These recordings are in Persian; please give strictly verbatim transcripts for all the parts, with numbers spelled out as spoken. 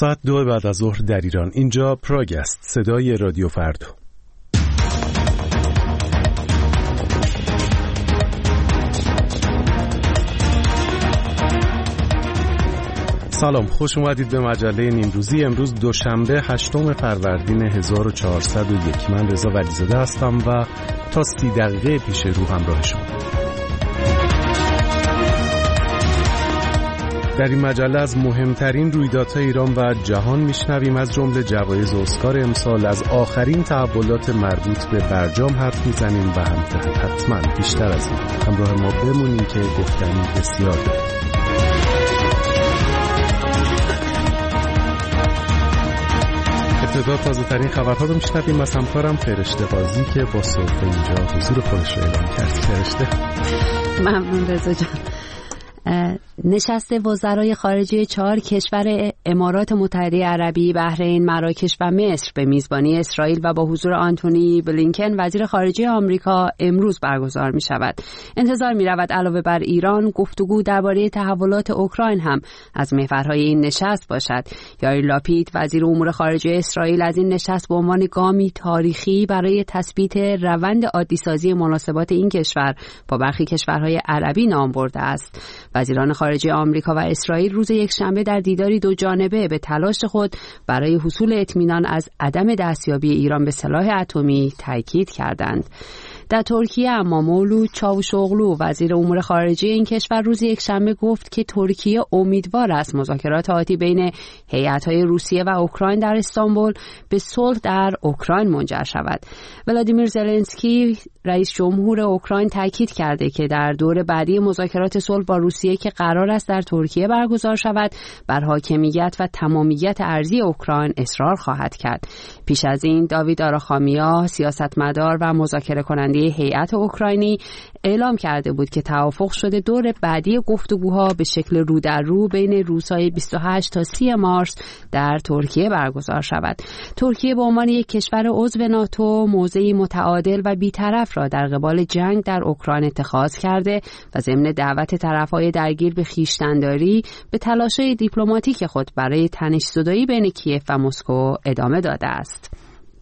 ساعت دو بعد از ظهر در ایران. اینجا پراگ است، صدای رادیو فردا. سلام، خوش اومدید به مجله نیمروزی. امروز دوشنبه هشتم فروردین هزار و چهارصد و یک. من رضا ولیزاده هستم و تا سی دقیقه پیش رو همراه شما. در این مجله از مهمترین رویدادهای ایران و جهان میشنویم، از جمله جوایز اسکار امسال، از آخرین تحولات مربوط به برجام حرف میزنیم و هم حتما بیشتر از این همراه ما بمونیم که گفتنی بسیار داریم. ابتدا تازه ترین خبرها رو میشنویم از همکارم فرشته قاضی که با صبح اینجا حضور خودش رو اعلام کرد. فرشته. ممنون رضا جان. نشست وزرای خارجه چهار کشور امارات متحده عربی، بحرین، مراکش و مصر به میزبانی اسرائیل و با حضور آنتونی بلینکن وزیر خارجه آمریکا امروز برگزار می شود. انتظار می رود علاوه بر ایران گفتگو درباره تحولات اوکراین هم از محورهای این نشست باشد. یائیر لاپید وزیر امور خارجه اسرائیل از این نشست به عنوان گامی تاریخی برای تثبیت روند عادی‌سازی مناسبات این کشور با برخی کشورهای عربی نام برده است. وزیران خارجه آمریکا و اسرائیل روز یکشنبه در دیداری دو جانبه به تلاش خود برای حصول اطمینان از عدم دستیابی ایران به سلاح اتمی تاکید کردند. در ترکیه اما مولود چاوشوغلو وزیر امور خارجه این کشور روز یکشنبه گفت که ترکیه امیدوار است مذاکرات آتی بین هیئت‌های روسیه و اوکراین در استانبول به صلح در اوکراین منجر شود. ولادیمیر زلنسکی رئیس جمهور اوکراین تاکید کرده که در دور بعدی مذاکرات صلح با روسیه که قرار است در ترکیه برگزار شود، بر حاکمیت و تمامیت ارضی اوکراین اصرار خواهد کرد. پیش از این داوید آراخامیا سیاستمدار و مذاکره کننده هیئت اوکراینی اعلام کرده بود که توافق شده دور بعدی گفتگوها به شکل رو در رو بین روزهای بیست و هشت تا سی مارس در ترکیه برگزار شود. ترکیه به عنوان یک کشور عضو ناتو موضعی متعادل و بی‌طرف را در قبال جنگ در اوکراین اتخاذ کرده و ضمن دعوت طرفهای درگیر به خویشتن‌داری به تلاش‌های دیپلماتیک خود برای تنش‌زدایی بین کیف و مسکو ادامه داده است.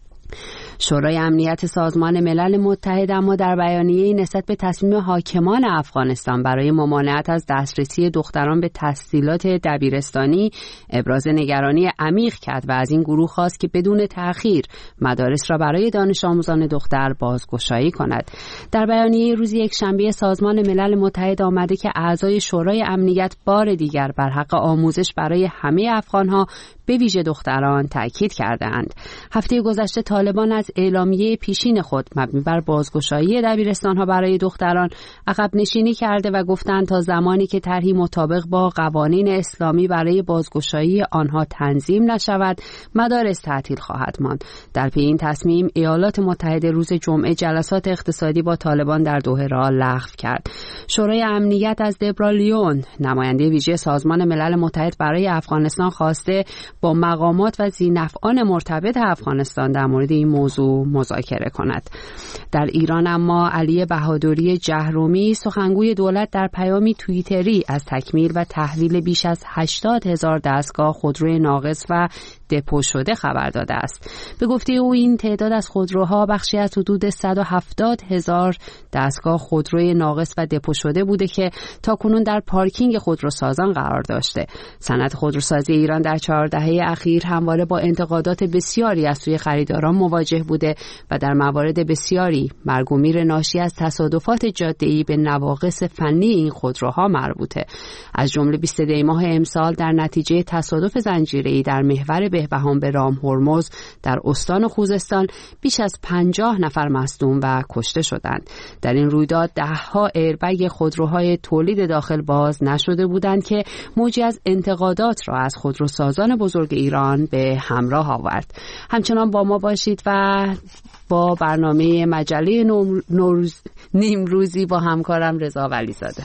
شورای امنیت سازمان ملل متحد اما در بیانیه‌ای نسبت به تصمیم حاکمان افغانستان برای ممانعت از دسترسی دختران به تحصیلات دبیرستانی ابراز نگرانی عمیق کرد و از این گروه خواست که بدون تأخیر مدارس را برای دانش آموزان دختر بازگشایی کند. در بیانیه روز یکشنبه سازمان ملل متحد آمده که اعضای شورای امنیت بار دیگر بر حق آموزش برای همه افغان‌ها به ویژه دختران تأکید کردند. هفته گذشته طالبان از اعلامیه پیشین خود مبنی بر بازگشایی دبیرستان‌ها برای دختران عقب نشینی کرده و گفتند تا زمانی که طرحی مطابق با قوانین اسلامی برای بازگشایی آنها تنظیم نشود، مدارس تعطیل خواهد ماند. در پی این تصمیم ایالات متحده روز جمعه جلسات اقتصادی با طالبان در دوحه را لغو کرد. شورای امنیت از دبرا لیون، نماینده ویژه سازمان ملل متحد برای افغانستان، خواسته با مقامات و ذی‌نفعان مرتبط افغانستان در مورد این موضوع مذاکره کند. در ایران اما علی بهادری جهرومی سخنگوی دولت در پیامی توییتری از تکمیل و تحویل بیش از هشتاد هزار دستگاه خودروی ناقص و دپو شده خبر داده است. به گفته او این تعداد از خودروها بخشی از حدود صد و هفتاد هزار دستگاه خودروی ناقص و دپو شده بوده که تاکنون در پارکینگ خودروسازان قرار داشته. صنعت خودروسازی ایران در چهار دهه اخیر همواره با انتقادات بسیاری از سوی خریداران مواجه بوده و در موارد بسیاری مرگ و میر ناشی از تصادفات جاده‌ای به نواقص فنی این خودروها مربوطه. از جمله بیست دی ماه امسال در نتیجه تصادف زنجیره‌ای در محور بهبهان به رام هرمز در استان خوزستان بیش از پنجاه نفر مصدوم و کشته شدند. در این رویداد ده‌ها ایربگ خودروهای تولید داخل باز نشده بودند که موجی از انتقادات را از خودروسازان بزرگ ایران به همراه آورد. همچنان با ما باشید و با برنامه مجله نوروز نیمروزی با همکارم رضا ولیزاده.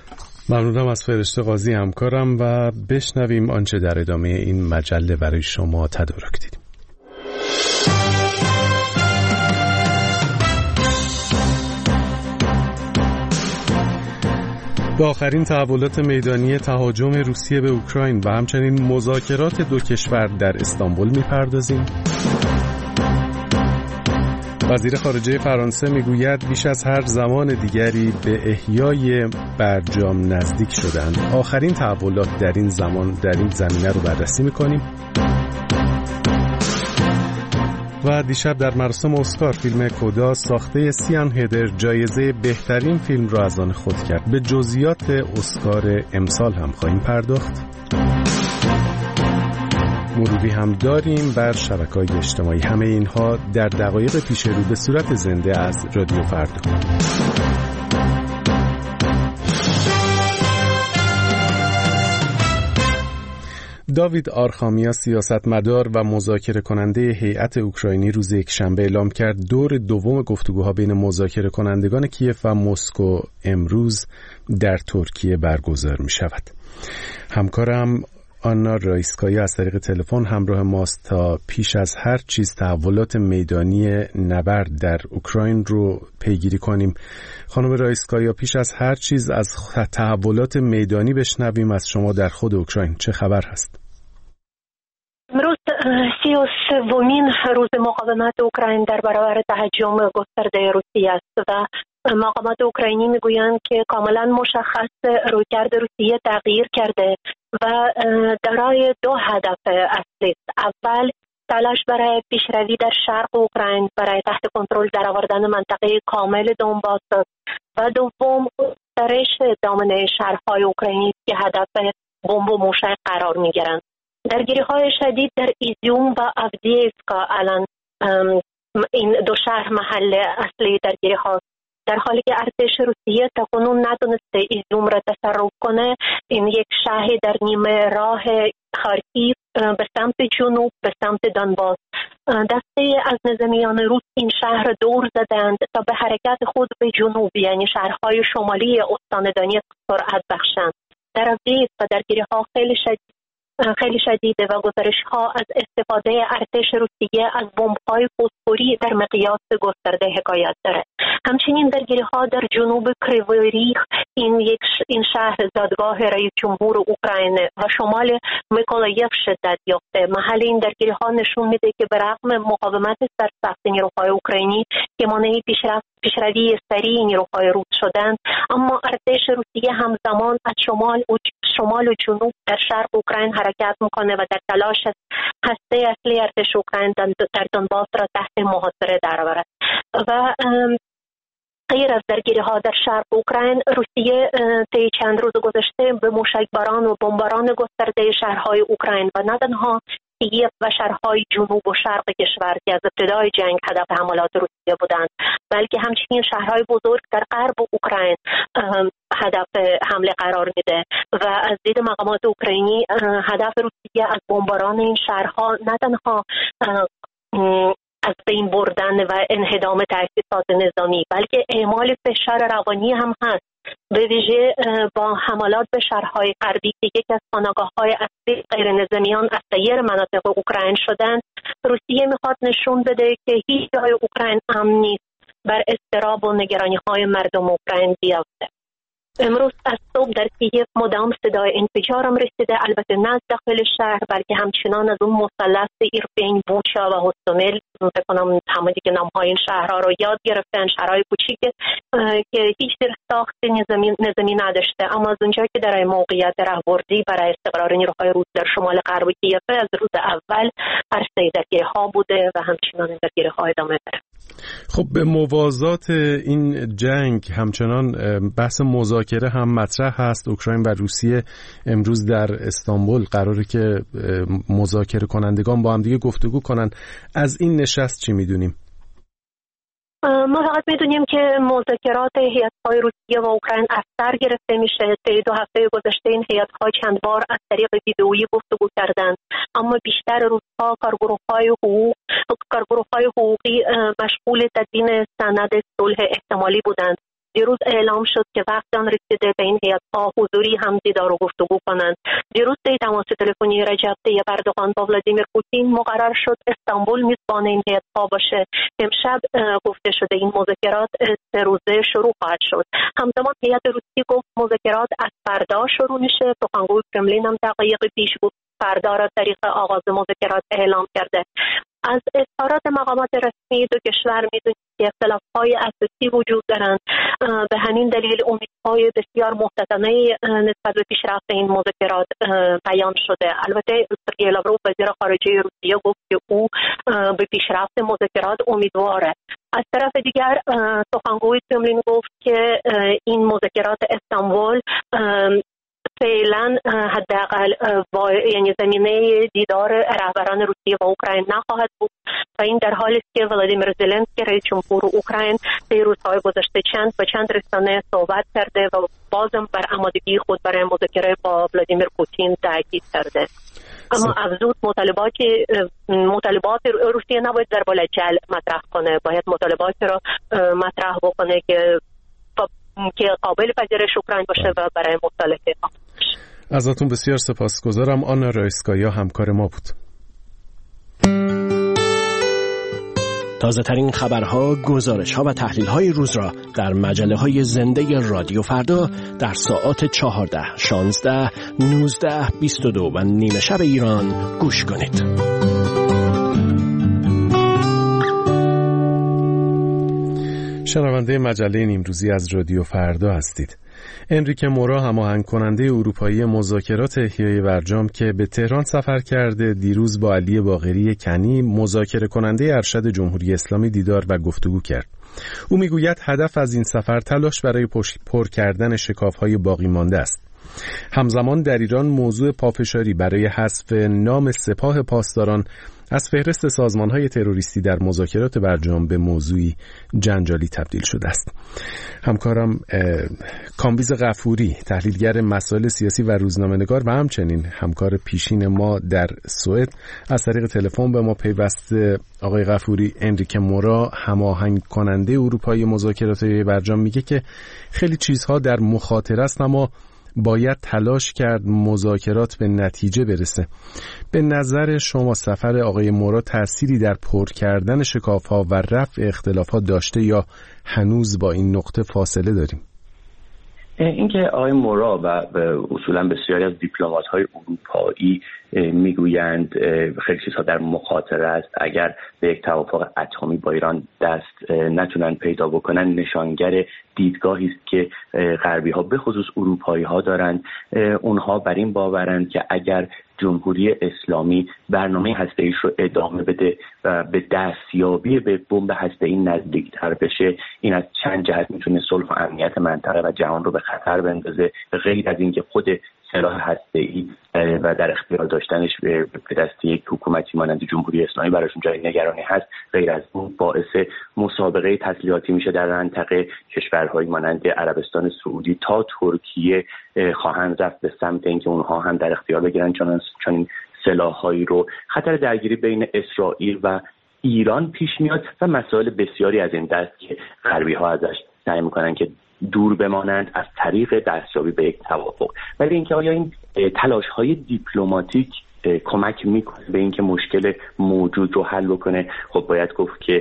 ممنونم از فرشته قاضی همکارم و بشنویم آنچه در ادامه این مجله برای شما تدارک دیدیم. به آخرین تحولات میدانی تهاجم روسیه به اوکراین و همچنین مذاکرات دو کشور در استانبول می‌پردازیم. وزیر خارجه فرانسه میگوید بیش از هر زمان دیگری به احیای برجام نزدیک شدند. آخرین تحولات در این زمان در این زمینه رو بررسی می‌کنیم. و دیشب در مراسم اسکار فیلم کودا ساخته سیان هیدر جایزه بهترین فیلم را از آن خود کرد. به جزئیات اسکار امسال هم خواهیم پرداخت. مروری هم داریم بر شبکه‌های اجتماعی. همه اینها در دقایق پیش رو به صورت زنده از رادیو فردا. داوید آرخامیا سیاستمدار و مذاکره کننده هیئت اوکراینی روز یکشنبه اعلام کرد دور دوم گفتگوها بین مذاکره کنندگان کیف و مسکو امروز در ترکیه برگزار می شود. همکارم آنا رایسکایی از طریق تلفن همراه ماست تا پیش از هر چیز تحولات میدانی نبرد در اوکراین رو پیگیری کنیم. خانم رایسکایی، پیش از هر چیز از تحولات میدانی بشنویم از شما در خود اوکراین. چه خبر هست؟ امروز سی و سومین روز مقاومت اوکراین در برابر تهاجم گسترده روسیه است و مقامات اوکراینی میگویند که کاملا مشخص رویکرد روسیه تغییر کرده و دارای دو هدف اصلی است. اول، تلاش برای پیشروی در شرق اوکراین برای تحت کنترل درآوردن منطقه کامل دونباس و دوم، گسترش دامنه شهرهای اوکراینی که هدف بمب و موشک قرار میگیرند. درگیری‌های شدید در ایزیوم و آودییوکا الان این دو شهر محل اصلی درگیری‌ها، در حالی که ارتش روسیه تاکنون ندونسته ایزیوم را تصرف کنه. این یک شهری در نیمه راه خارکیف به سمت جنوب به سمت دونباس. دسته از نظامیان روس این شهر دور زدند تا به حرکت خود به جنوب یعنی شهرهای شمالی استان دونیتسک سرعت بخشند. در آودییوکا درگیری‌ها خیلی شدید خیلی شدیده و گزارش‌ها از استفاده ارتش روسیه از بمب‌های فسفوری در مقیاس گسترده حکایت داره. همچنین درگیری‌ها در جنوب کریوی ریغ، این یک ش... این شهر زادگاه رئیس جمهور اوکراین و شمال میکولایف شدت یافته. محل این درگیری‌ها نشون میده که به رغم مقاومت سرسخت نیروهای اوکراینی که مانع پیشرفت پیشروی سریع نیروهای روس شدند، اما ارتش روسیه همزمان از شمال و شمال و جنوب در شرق اوکراین حرکت میکنه و در تلاش است هسته اصلی ارتش اوکراین در دونباس را تحت محاصره درآورد. و غیر از درگیری‌ها در شرق اوکراین، روسیه طی چند روز گذشته به موشکباران و بمباران گسترده شهرهای اوکراین و نه تنها کیف و شهرهای جنوب و شرق کشور که از ابتدای جنگ هدف حملات روسیه بودند، بلکه همچنین شهرهای بزرگ در غرب اوکراین هدف حمله قرار میده و از دید مقامات اوکراینی هدف روسیه از بمباران این شهرها نه تنها از بین بردن و انهدام تأسیسات نظامی بلکه اعمال فشار روانی هم هست، به ویژه با حملات به شهرهای غربی که یکی از پناهگاه‌های اصلی غیر نظامیان از سایر مناطق اوکراین شدند. روسیه میخواد نشون بده که هیچ جای اوکراین امن نیست، بر اضطراب و نگرانی‌های مردم اوکراین بیافته. امروز از صبح در کیف مدام صدای انفجارم رسیده، البته نه از داخل شهر بلکه همچنان از اون مثلث ایرپین، بوچا و هوستومل. فکر کنم همه دیگه نام‌های این شهرها رو یاد گرفتن، شهرهای کوچیک که هیچ ساخت نظامی نظامی نداشته، اما از اونجا که در موقعیت راهبردی برای استقرار نیروهای روس در شمال غرب کیف از روز اول عرصه درگیری‌ها بوده و همچنان درگیری‌ها ادامه داره. خب به موازات این جنگ همچنان بحث مذاکره هم مطرح هست. اوکراین و روسیه امروز در استانبول قراره که مذاکره کنندگان با هم دیگه گفتگو کنن. از این نشست چی میدونیم؟ ما فقط میدونیم که مذاکرات هیئت‌های روسیه و اوکراین از سر گرفته میشه. طی دو هفته گذشته این هیئت‌ها چند بار از طریق ویدئویی گفتگو کردند، اما بیشتر روزها کارگروه‌های حقوق کارگروه‌های حقوقی مشغول تدوین سند صلح احتمالی بودند. دیروز اعلام شد که وقت آن رسیده به این هیئت‌ها حضوری هم دیدار و گفتگو کنند. دیروز طی تماس تلفنی رجب طیب اردوغان با ولادیمیر پوتین مقرر شد استانبول میزبان این هیئت‌ها باشه. امشب گفته شده این مذاکرات سه روزه شروع خواهد شد. همزمان هیئت روسی گفت مذاکرات از فردا شروع میشه. سخنگوی کرملین هم دقایق پیش گفت فردا را تاریخ آغاز مذاکرات اعلام کرده. از اظهارات مقامات رسمی دو کشور میدونید که اختلاف‌های اساسی وجود دارند. به همین دلیل امیدهای بسیار محتاطانه نسبت به پیشرفت این مذاکرات بیان شده. البته سرگئی لاوروف وزیر خارجه روسیه گفت که او به پیشرفت مذاکرات امیدواره. از طرف دیگر سخنگوی کرملین گفت که این مذاکرات استانبول فعلا حداقل یعنی زمینه دیدار رهبران روسیه و اوکراین نخواهد بود و این در حالی است که ولادیمیر زلنسکی رئیس جمهور اوکراین در روزهای گذشته چند و چند رسانه صحبت کرده و بازم بر آمادگی خود برای مذاکره با ولادیمیر پوتین تاکید کرده. اما افزود مطالبات مطالبات روسیه نباید در بالا جل مطرح کنه، باید مطالبات را مطرح بکنه که که قابل پذیرش اوکراین باشه و برای مصالحه. ازتون بسیار سپاسگزارم. آنا رایسکایا همکار ما بود. تازه ترین خبرها، گزارش‌ها و تحلیل‌های روز را در مجله‌های زنده رادیو فردا در ساعات چهارده، شانزده، نوزده، بیست و دو و نیمه شب ایران گوش کنید. شنونده مجله نیمروزی از رادیو فردا هستید. انریکه مورا هماهنگ کننده اروپایی مذاکرات احیای برجام که به تهران سفر کرده، دیروز با علی باقری کنی مذاکره کننده ارشد جمهوری اسلامی دیدار و گفتگو کرد. او میگوید هدف از این سفر تلاش برای پر کردن شکاف‌های باقی مانده است. همزمان در ایران موضوع پافشاری برای حذف نام سپاه پاسداران از فهرست سازمان‌های تروریستی در مذاکرات برجام به موضوعی جنجالی تبدیل شده است. همکارم کامبیز غفوری، تحلیلگر مسائل سیاسی و روزنامه‌نگار و همچنین همکار پیشین ما در سوئد، از طریق تلفن به ما پیوسته. آقای غفوری، انریکه مورا هماهنگ کننده اروپایی مذاکرات برجام میگه که خیلی چیزها در مخاطره است، اما باید تلاش کرد مذاکرات به نتیجه برسه. به نظر شما سفر آقای مورا تأثیری در پر کردن شکاف‌ها و رفع اختلافات داشته یا هنوز با این نقطه فاصله داریم؟ اینکه آقای مورا و اصولا بسیاری از دیپلمات‌های اروپایی میگویند خیلی چیزها در مخاطره است، اگر به یک توافق اتمی با ایران دست نتونن پیدا بکنن، نشانگر دیدگاهی است که غربی‌ها به خصوص اروپایی‌ها دارند. اونها بر این باورند که اگر جمهوری اسلامی برنامه هسته‌ایش رو ادامه بده و به دستیابی به بمب هسته‌ای نزدیکتر بشه، این از چند جهت میتونه صلح و امنیت منطقه و جهان رو به خطر بندازه، غیر از اینکه خود سلاح هسته‌ای و در اختیار داشتنش به دست یک حکومتی مانند جمهوری اسلامی براشون جای نگرانی هست. غیر از اون باعث مسابقه تسلیحاتی میشه در منطقه. کشورهایی مانند عربستان سعودی تا ترکیه خواهند رفت به سمت اینکه اونها هم در اختیار بگیرن چون چون سلاح‌هایی رو. خطر درگیری بین اسرائیل و ایران پیش میاد و مسائل بسیاری از این دست که غربی‌ها ازش سعی میکنن که دور بمانند از طریق دستیابی به یک توافق. ولی اینکه آیا این تلاش‌های دیپلماتیک کمک میکنه به اینکه مشکل موجود رو حل بکنه، خب باید گفت که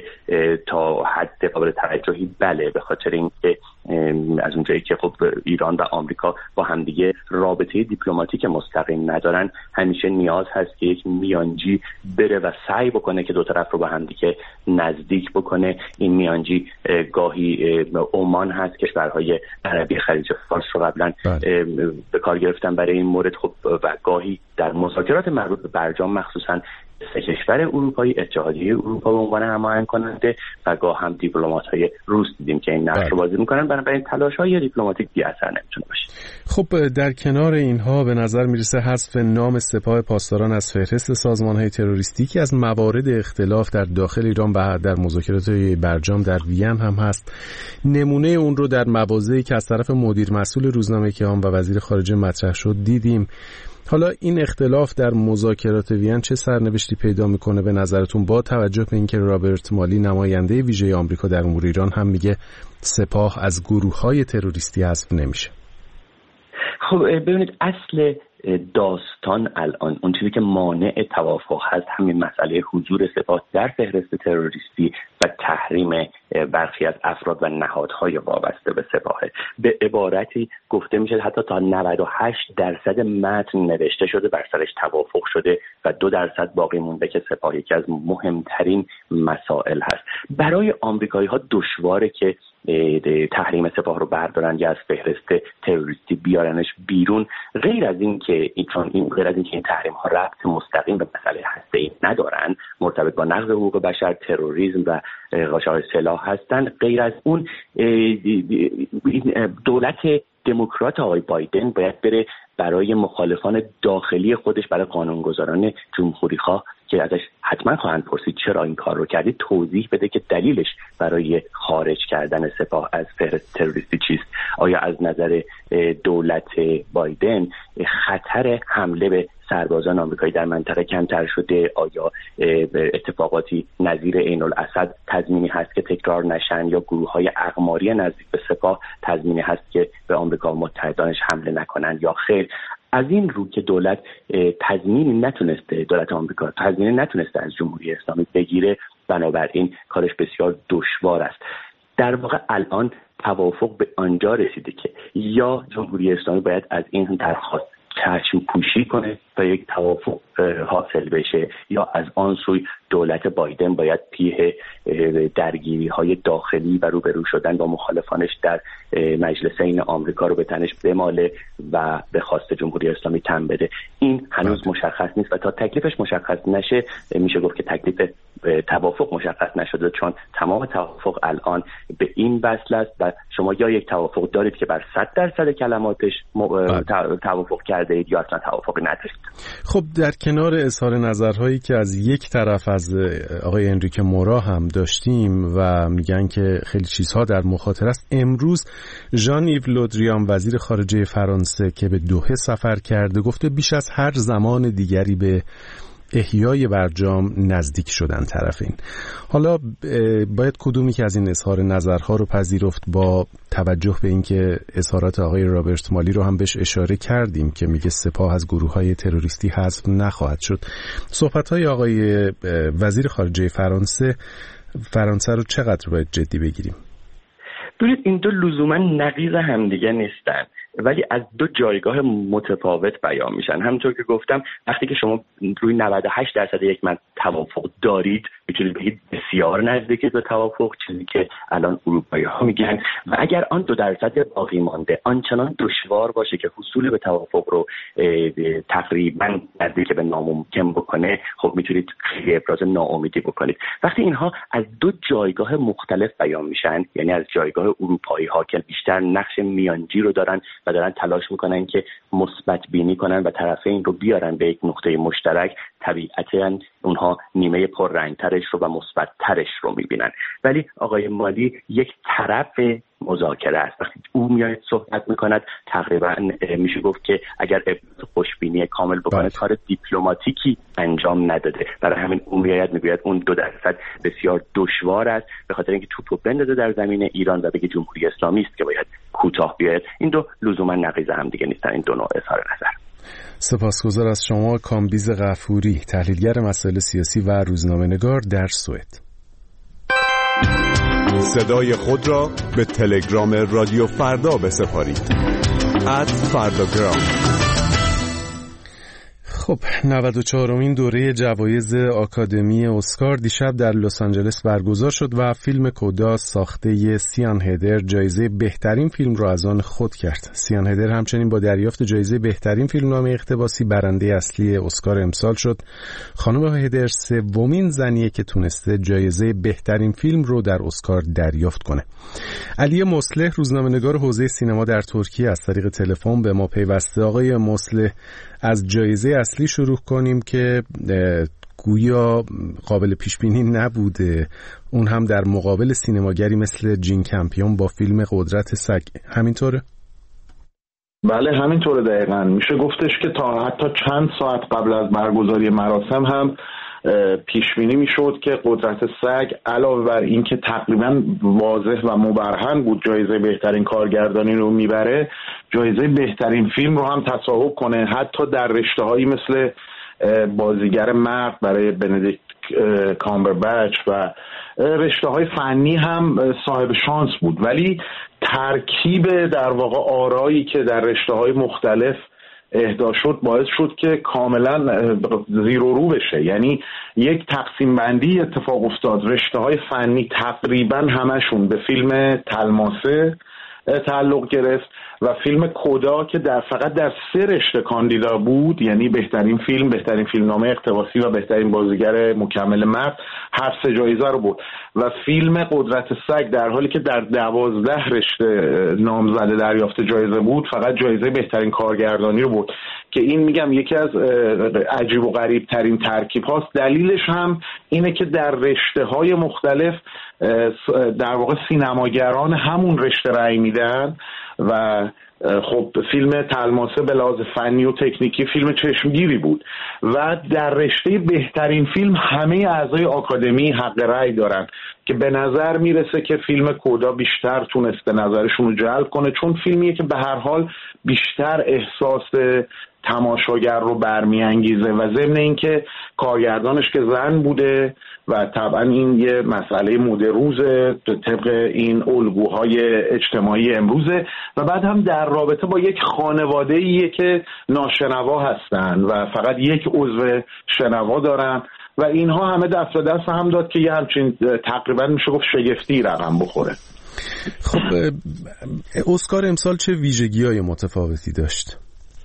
تا حد قابل توجهی بله، به خاطر اینکه از اونجایی که خب ایران و آمریکا با همدیگه رابطه دیپلماتیک مستقیم ندارن، همیشه نیاز هست که یک میانجی بره و سعی بکنه که دو طرف رو با همدیگه نزدیک بکنه. این میانجی گاهی عمان هست، کشورهای عربی خلیج فارس رو قبلا به کار گرفتن برای این مورد، خب و گاهی در مذاکرات مربوط به برجام مخصوصا سه کشور اروپایی، اتحادیه اروپا به عنوان هماهنگ کننده و گاه هم دیپلمات‌های روس دیدیم که این نقش رو بازی می‌کنن، بنابراین تلاش‌های دیپلماتیک بی اثر نمی‌تونه باشه. خب در کنار اینها به نظر میرسه حذف نام سپاه پاسداران از فهرست سازمان‌های تروریستی که از موارد اختلاف در داخل ایران و در مذاکرات برجام در وین هم هست. نمونه اون رو در مواضعی که از طرف مدیر مسئول روزنامه کیهان و وزیر خارجه مطرح شد دیدیم. حالا این اختلاف در مذاکرات وین چه سرنوشتی پیدا میکنه به نظرتون، با توجه به اینکه رابرت مالی نماینده ویژه آمریکا در امور ایران هم میگه سپاه از گروه‌های تروریستی حذف نمیشه؟ خب ببینید، اصل داستان الان اون چیزی که مانع توافق هست همین مسئله حضور سپاه در فهرست تروریستی و تحریم برخی از افراد و نهادهای وابسته به سپاه. به عبارتی گفته میشه حتی تا نود و هشت درصد متن نوشته شده، بر سرش توافق شده و دو درصد باقی مونده که سپاه یکی از مهمترین مسائل هست. برای آمریکایی ها دشواره که تحریم سپاه رو بردارن یا از فهرست تروریستی بیارنش بیرون، غیر از این که چون این غیر از این که این تحریم ها ربط مستقیم به مسئله هسته‌ای ندارن، مرتبط با نقض حقوق بشر، تروریسم و قاچاق سلاح هستن، غیر از اون دولت دموکرات آقای بایدن باید بره برای مخالفان داخلی خودش، برای قانونگذاران جمهوری‌خواه که ازش حتما خواهند پرسید چرا این کار رو کردی، توضیح بده که دلیلش برای خارج کردن سپاه از فهرست تروریستی چیست. آیا از نظر دولت بایدن خطر حمله به سربازان آمریکایی در منطقه کمتر شده؟ آیا اتفاقاتی نظیر عین الاسد تضمینی هست که تکرار نشن، یا گروه‌های اقماری نزدیک به سپاه تضمینی هست که به آمریکا و متحدانش حمله نکنن یا خیر؟ از این رو که دولت تضمینی نتونسته، دولت آمریکا تضمینی نتونسته از جمهوری اسلامی بگیره، بنابراین کارش بسیار دشوار است. در واقع الان توافق به آنجا رسیده که یا جمهوری اسلامی باید از این درخواست چشم پوشی کنه و یک توافق حاصل بشه، یا از آن سوی دولت بایدن باید پیه درگیری های داخلی و روبرو شدن با مخالفانش در مجلسین آمریکا رو به تنش بماله و به خواست جمهوری اسلامی تن بده. این هنوز مشخص نیست و تا تکلیفش مشخص نشه میشه گفت که تکلیف توافق مشخص نشده، چون تمام توافق الان به این وصل است و شما یا یک توافق دارید که بر صد درصد کلماتش توافق کرده اید یا اصلا توافقی ندارید. خب در کنار اظهار نظرهایی که از یک طرف از آقای انریکه مورا هم داشتیم و میگن که خیلی چیزها در مخاطره است، امروز ژان ایو لودریان وزیر خارجه فرانسه که به دوحه سفر کرده گفته بیش از هر زمان دیگری به احیای برجام نزدیک شدن طرفین. حالا باید کدومی که از این اظهار نظرها رو پذیرفت، با توجه به اینکه اظهارات آقای رابرت مالی رو هم بهش اشاره کردیم که میگه سپاه از گروه‌های تروریستی حذف نخواهد شد. صحبت‌های آقای وزیر خارجه فرانسه فرانسه رو چقدر باید جدی بگیریم؟ ببینید این دو لزوما نقیض همدیگه نیستن، ولی از دو جایگاه متفاوت بیان میشن. همونطور که گفتم وقتی که شما روی نود و هشت درصد یک من توافق دارید میتونید بگید بسیار نزدیک به توافق، چیزی که الان اروپایی ها میگن، و اگر آن دو درصد باقی مانده آنچنان دشوار باشه که حصول به توافق رو تقریبا نزدیک به ناممکن بکنه، خب میتونید خیلی ابراز ناامیدی بکنید. وقتی اینها از دو جایگاه مختلف بیان میشن، یعنی از جایگاه اروپایی ها که بیشتر نقش میانجی رو دارن و دارن تلاش میکنن که مثبت بینی کنن و طرفین رو بیارن به یک نقطه مشترک، طبیعتاً اونها نیمه پررنگترش رو و مثبت ترش رو میبینن. ولی آقای مالی یک طرف مذاکره است. وقتی او میاد صحبت میکند تقریبا میشه گفت که اگر خوشبینی کامل بکنه کار دیپلماتیکی انجام نداده. برای همین او میاد میگوید اون دو درصد بسیار دشوار است، به خاطر اینکه توپو بندازه در زمین ایران و بگه جمهوری اسلامی است که باید کوتاه بیاد. این دو لزوما نقیض هم دیگه نیستن، این دو نوع اظهار نظر. سپاسگزار از شما کامبیز غفوری، تحلیلگر مسائل سیاسی و روزنامه‌نگار در سوئد. صدای خود را به تلگرام رادیو فردا بسپارید. ات فرداگرام. خب نود و چهارمین دوره جوایز آکادمی اسکار دیشب در لس آنجلس برگزار شد و فیلم کودا ساخته سیان هدر جایزه بهترین فیلم را از آن خود کرد. سیان هدر همچنین با دریافت جایزه بهترین فیلمنامه اقتباسی برنده اصلی اسکار امسال شد. خانم هدر سومین زنیه که تونسته جایزه بهترین فیلم رو در اسکار دریافت کنه. علی مصلح روزنامه‌نگار حوزه سینما در ترکیه از طریق تلفن به ما پیوسته. آقای مصلح، از جایزه اصلی شروع کنیم که گویا قابل پیش بینی نبوده، اون هم در مقابل سینماگری مثل جین کمپیون با فیلم قدرت سگ، همینطوره؟ بله همینطوره دقیقاً. میشه گفتش که تا حتی چند ساعت قبل از برگزاری مراسم هم پیش بینی میشد که قدرت سگ علاوه بر این که تقریبا واضح و مبرهن بود جایزه بهترین کارگردانی رو میبره، جایزه بهترین فیلم رو هم تصاحب کنه، حتی در رشته‌هایی مثل بازیگر مرد برای بندیکت کامبربچ و رشته‌های فنی هم صاحب شانس بود. ولی ترکیب در واقع آرایی که در رشته‌های مختلف اهدا شد باعث شد که کاملا زیر و رو بشه. یعنی یک تقسیم بندی اتفاق افتاد، رشته‌های فنی تقریبا همشون به فیلم تلماسه تعلق گرفت و فیلم کودا که در فقط در سه رشته کاندیدا بود، یعنی بهترین فیلم، بهترین فیلمنامه اقتباسی و بهترین بازیگر مکمل مرد، هر سه جایزه رو برد. و فیلم قدرت سگ در حالی که در دوازده رشته نامزده دریافت جایزه بود فقط جایزه بهترین کارگردانی رو برد که این میگم یکی از عجیب و غریب ترین ترکیب هاست. دلیلش هم اینه که در رشته های مختلف در واقع سینماگران همون رشته رأی میدن و خب فیلم تلماسه به لحاظ فنی و تکنیکی فیلم چشمگیری بود و در رشته بهترین فیلم همه اعضای آکادمی حق رأی دارن که به نظر میرسه که فیلم کودا بیشتر تونسته نظرشون رو جلب کنه، چون فیلمیه که به هر حال بیشتر احساس تماشاگر رو برمیانگیزه و ضمن اینکه کارگردانش که زن بوده و طبعا این یه مسئله مد روزه طبق این الگوهای اجتماعی امروزه و بعد هم در رابطه با یک خانواده‌ایه که ناشنوا هستن و فقط یک عضو شنوا دارن و اینها همه دست به دست هم داد که یه همچین تقریبا میشه گفت شگفتی رقم بخوره. خب اسکار امسال چه ویژگی‌های متفاوتی داشت؟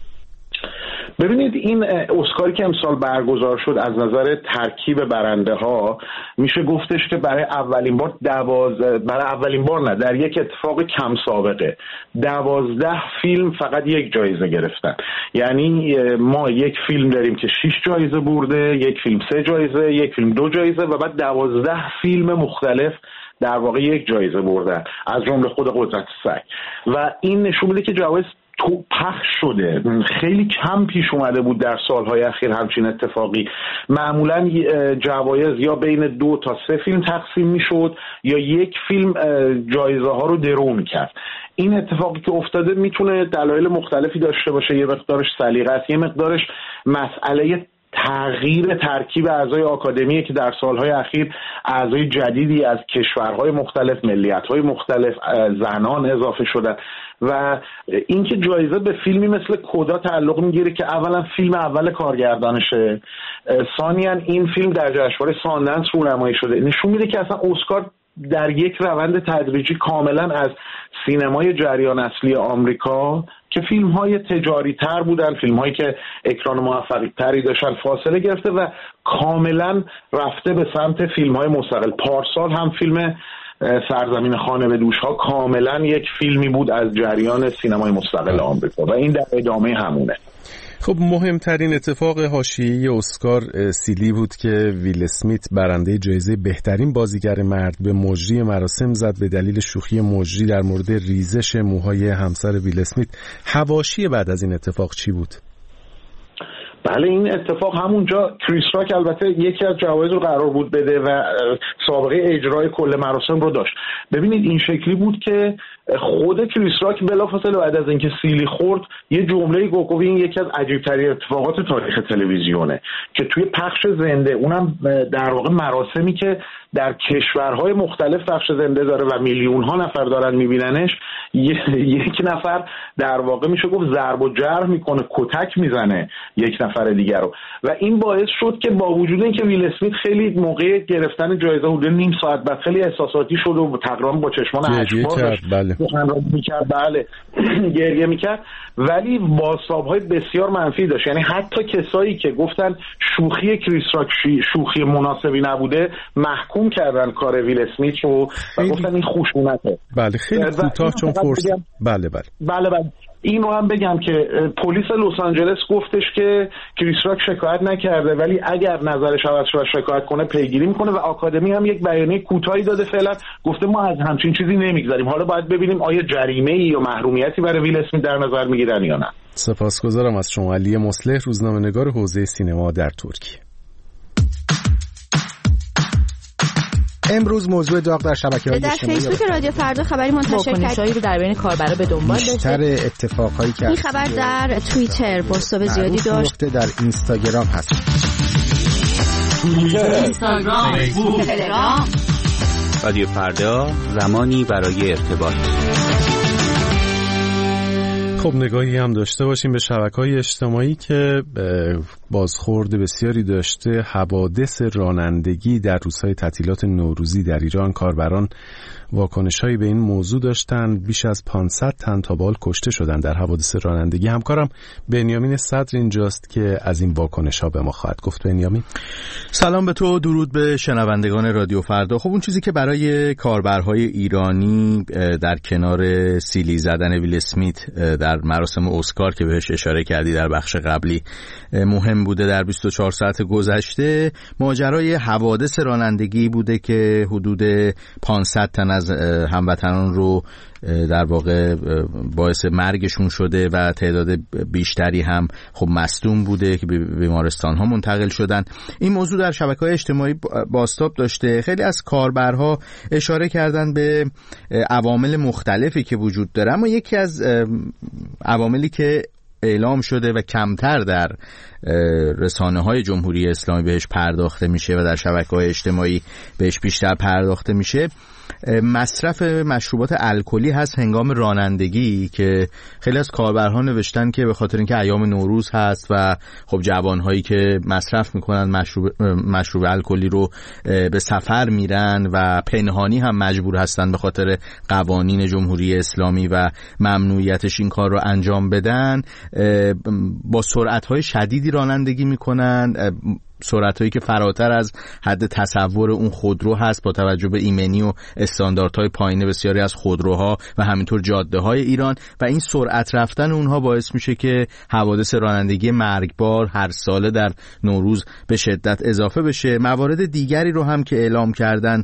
ببینید این اسکاری که امسال برگزار شد از نظر ترکیب برنده ها میشه گفتش که برای اولین بار دواز برای اولین بار نه در یک اتفاق کم سابقه دوازده فیلم فقط یک جایزه گرفتن. یعنی ما یک فیلم داریم که شش جایزه برده، یک فیلم سه جایزه، یک فیلم دو جایزه و بعد دوازده فیلم مختلف در واقع یک جایزه بردن از جمله خود قدرت سگ و این نشون میده که جوایز تو پخش شده. خیلی کم پیش اومده بود در سالهای اخیر همچین اتفاقی. معمولا جوایز یا بین دو تا سه فیلم تقسیم میشد یا یک فیلم جایزه ها رو درو میکرد. این اتفاقی که افتاده میتونه دلایل مختلفی داشته باشه. یه مقدارش سلیقه است، یه مقدارش مسئله تغییر ترکیب اعضای آکادمیه که در سالهای اخیر اعضای جدیدی از کشورهای مختلف، ملیت‌های مختلف، زنان اضافه شدن و اینکه جایزه به فیلمی مثل کودا تعلق میگیره که اولا فیلم اول کارگردانشه، ثانیاً این فیلم در جشنواره ساندنس رونمایی شده، نشون میده که اصلا اسکار در یک روند تدریجی کاملا از سینمای جریان اصلی آمریکا که فیلم‌های تجاری تر بودن، فیلم‌هایی که اکران موفقیت تری داشتن فاصله گرفته و کاملا رفته به سمت فیلم‌های مستقل. پارسال هم فیلم سرزمین خانه به دوش‌ها کاملا یک فیلمی بود از جریان سینمای مستقل آمریکا و این در ادامه همونه. خب مهمترین اتفاق حاشیه‌ای اسکار سیلی بود که ویل اسمیت برنده جایزه بهترین بازیگر مرد به مجری مراسم زد به دلیل شوخی مجری در مورد ریزش موهای همسر ویل اسمیت. حواشی بعد از این اتفاق چی بود؟ بله این اتفاق همونجا کریس راک البته یکی از جوایز رو قرار بود بده و سابقه اجرای کل مراسم رو داشت. ببینید این شکلی بود که خود کریس راک بلافاصله بعد از اینکه سیلی خورد یه جمله گفت این یکی از عجیب‌ترین اتفاقات تاریخ تلویزیونه که توی پخش زنده، اونم در واقع مراسمی که در کشورهای مختلف پخش زنده داره و میلیون ها نفر دارن میبیننش، یک نفر در واقع میشه گفت ضرب و جرح میکنه، کتک میزنه یک نفر دیگر رو و این باعث شد که با وجود اینکه ویل اسمیت خیلی موقع گرفتن جایزه حدود نیم ساعت بعد خیلی احساساتی شد و تقریبا با چشمان اشک بله میکرد بله گریه میکرد، ولی بازتاب‌های بسیار منفی داشت. یعنی حتی کسایی که گفتن شوخی کریس راک شوخی مناسبی نبوده محکوم کردن کار ویل اسمیت رو و گفتن این خشونته. بله خیلی کوتاه چون فورس. بله بله بله بله این رو هم بگم که پلیس لس آنجلس گفتش که کریس راک شکایت نکرده، ولی اگر نظرش عوض شه و شکایت کنه پیگیری میکنه و آکادمی هم یک بیانیه کوتاهی داده، فعلا گفته ما از همچین چیزی نمیگذاریم. حالا باید ببینیم آیا جریمه ای یا محرومیتی برای ویل اسمیت در نظر میگیرن یا نه. سپاسگزارم از شما. علی مصلح، روزنامه‌نگار حوزه سینما در ترکیه. امروز موضوع داغ در شبکه‌های اجتماعی در فیسبوک رادیو فردا خبری منتشر کرد رو در بین کاربرا به دنبال داشته. بیشتر اتفاقایی که این خبر در توییتر پست‌های زیادی داشت، در اینستاگرام هست. اینستاگرام، فیسبوک، تلگرام. رادیو فردا، زمانی برای ارتباط. خب نگاهی هم داشته باشیم به شبکه‌های اجتماعی که بازخورد بسیاری داشته. حوادث رانندگی در روزهای تعطیلات نوروزی در ایران، کاربران واکنش‌هایی به این موضوع داشتند. بیش از پانصد تن تا به حال کشته شدن در حوادث رانندگی. همکارم بنیامین صدر اینجاست که از این واکنش‌ها به ما خواهد گفت. بنیامین، سلام به تو، درود به شنوندگان رادیو فردا. خب اون چیزی که برای کاربرهای ایرانی در کنار سیلی زدن ویل اسمیت در مراسم اسکار که بهش اشاره کردی در بخش قبلی مهم بوده در بیست و چهار ساعت گذشته، ماجرای حوادث رانندگی بوده که حدود پانصد تن از هموطنان رو در واقع باعث مرگشون شده و تعداد بیشتری هم خب مصدوم بوده که به بیمارستان ها منتقل شدن. این موضوع در شبکه‌های اجتماعی بازتاب داشته. خیلی از کاربرها اشاره کردن به عوامل مختلفی که وجود داره، اما یکی از عواملی که اعلام شده و کمتر در رسانه‌های جمهوری اسلامی بهش پرداخته میشه و در شبکه‌های اجتماعی بهش بیشتر پرداخته میشه، مصرف مشروبات الکلی هست هنگام رانندگی، که خیلی از کاربرها نوشتن که به خاطر اینکه ایام نوروز هست و خب جوانهایی که مصرف میکنن مشروب مشروب الکلی رو به سفر میرن و پنهانی هم مجبور هستن به خاطر قوانین جمهوری اسلامی و ممنوعیتش این کار رو انجام بدن، با سرعت‌های شدیدی رانندگی میکنن، سرعت‌هایی که فراتر از حد تصور اون خودرو هست با توجه به ایمنی و استانداردهای پایین بسیاری از خودروها و همینطور جاده‌های ایران، و این سرعت رفتن اونها باعث میشه که حوادث رانندگی مرگبار هر ساله در نوروز به شدت اضافه بشه. موارد دیگری رو هم که اعلام کردن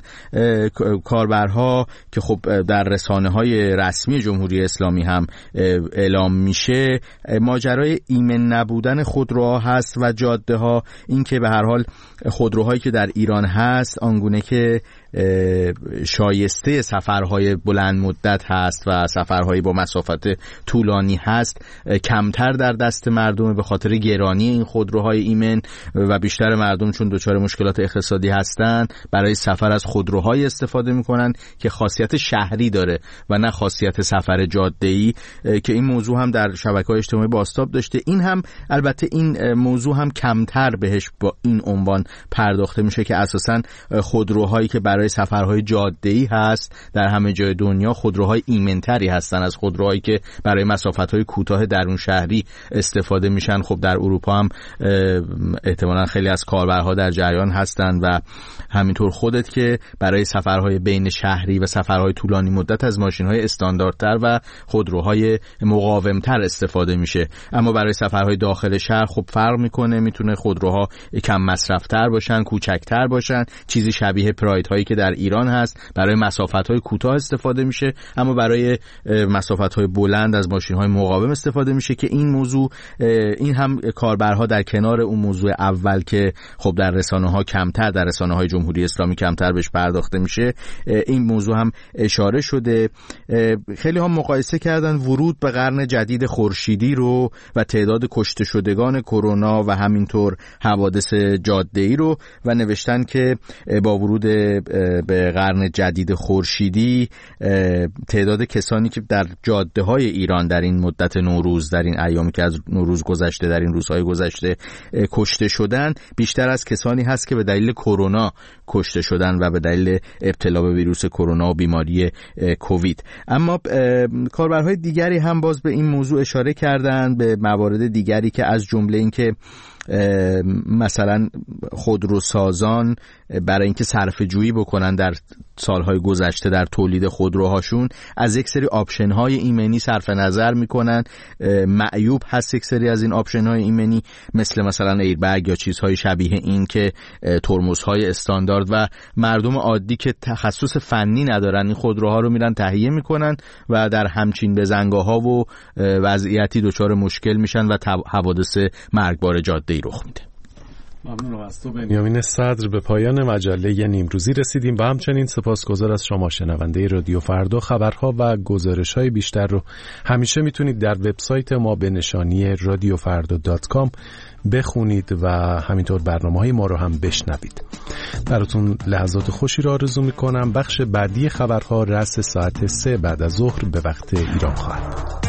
کاربرها که خب در رسانه‌های رسمی جمهوری اسلامی هم اعلام میشه، ماجرای ایمن نبودن خودروها هست و جاده‌ها، این که به هر حال خودروهایی که در ایران هست آنگونه که شایسته سفرهای بلند مدت هست و سفرهایی با مسافت طولانی هست کمتر در دست مردم به خاطر گرانی این خودروهای ایمن، و بیشتر مردم چون دچار مشکلات اقتصادی هستند برای سفر از خودروهای استفاده میکنن که خاصیت شهری داره و نه خاصیت سفر جاده‌ای، که این موضوع هم در شبکه‌های اجتماعی بازتاب داشته. این هم البته این موضوع هم کمتر بهش با این عنوان پرداخته میشه که اساساً خودروهایی که برای سفرهای جاده‌ای هست در همه جای دنیا خودروهای ایمن‌تری هستن از خودروهایی که برای مسافت‌های کوتاه درون شهری استفاده میشن. خب در اروپا هم احتمالاً خیلی از کاربرها در جریان هستن و همینطور خودت که برای سفرهای بین شهری و سفرهای طولانی مدت از ماشین‌های استانداردتر و خودروهای مقاومتر استفاده میشه، اما برای سفرهای داخل شهر خب فرق میکنه، میتونه خودروها کم مصرف‌تر باشن، کوچکتر باشن، چیزی شبیه پراید هایی که در ایران هست برای مسافت‌های کوتاه استفاده میشه، اما برای مسافت‌های بلند از ماشین‌های مقاوم استفاده میشه، که این موضوع این هم کاربرها در کنار اون موضوع اول که خب در رسانه‌ها کمتر، در رسانه‌های جمهوری اسلامی کمتر بهش پرداخته میشه، این موضوع هم اشاره شده. خیلی ها مقایسه کردن ورود به قرن جدید خورشیدی رو و تعداد کشته شدگان کرونا و همینطور حوادث جاده‌ای رو و نوشتن که با ورود به قرن جدید خورشیدی تعداد کسانی که در جاده‌های ایران در این مدت نوروز، در این ایامی که از نوروز گذشته، در این روزهای گذشته کشته شدن، بیشتر از کسانی هست که به دلیل کرونا کشته شدن و به دلیل ابتلا به ویروس کرونا و بیماری کووید. اما کاربرهای دیگری هم باز به این موضوع اشاره کردند، به موارد دیگری که از جمله این که مثلا خودروسازان برای اینکه صرفه جویی بکنن در سالهای گذشته در تولید خودروهاشون از یک سری آپشن های ایمنی صرف نظر میکنن. معیوب هست یک سری از این آپشن های ایمنی، مثل مثلا ایربگ یا چیزهای شبیه این که ترمزهای استاندارد و مردم عادی که تخصص فنی ندارن این خودروها رو میرن تهیه میکنن و در همچین بزنگاه‌ها و وضعیتی دچار مشکل میشن و حوادث مرگبار جاده‌ای رخ میده. ممنونم از تو بنیامین صدر. به پایان مجله نیمروزی رسیدیم و همچنین سپاسگزار از شما شنونده رادیو فردا. خبرها و گزارش‌های بیشتر رو همیشه میتونید در وبسایت ما به نشانی رادیو فردا دات کام بخونید و همینطور برنامه‌های ما رو هم بشنوید. براتون لحظات خوشی رو آرزو میکنم. بخش بعدی خبرها رأس ساعت سه بعد از ظهر به وقت ایران خواهد بود.